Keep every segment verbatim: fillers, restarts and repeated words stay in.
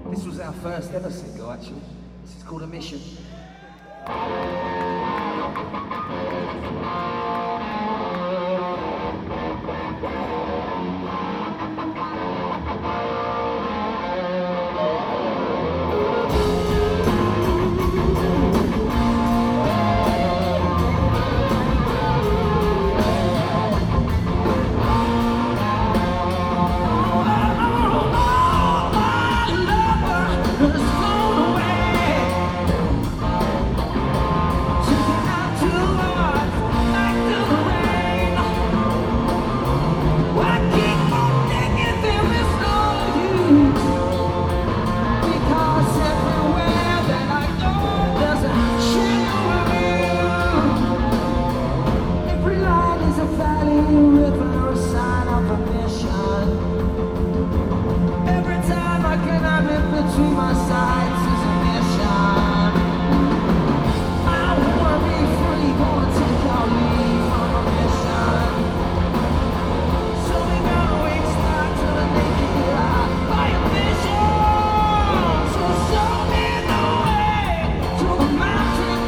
This was our first ever single, actually. This is called A Mission. Between my sides is a mission. I wanna be free, wanna take our leave from a mission. So we gotta wait start to the naked eye by a mission. So show me the way to the mountain.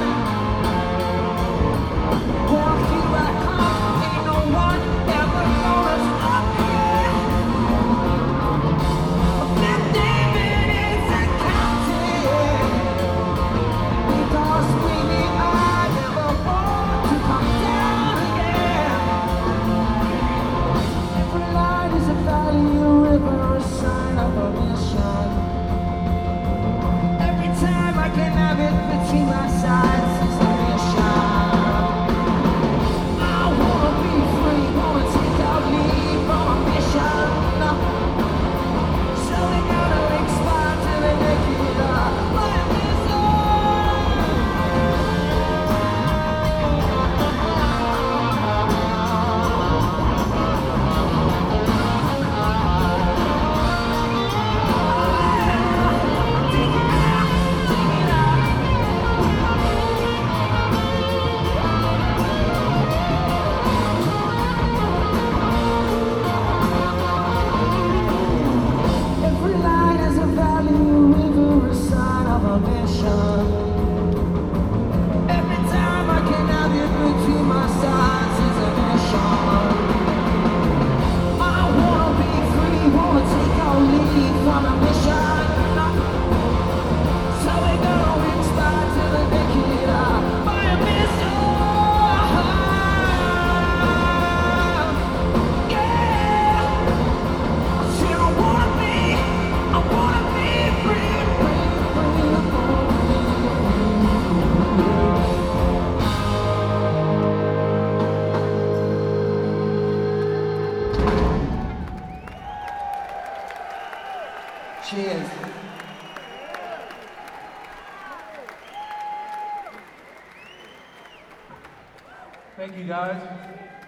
Well, here I come, ain't no one ever gonna stop me. Between my sides is a mission. I wanna be free, wanna take out leave from a mission. So we gotta expire till they make it up. Like this, cheers. Thank you, guys.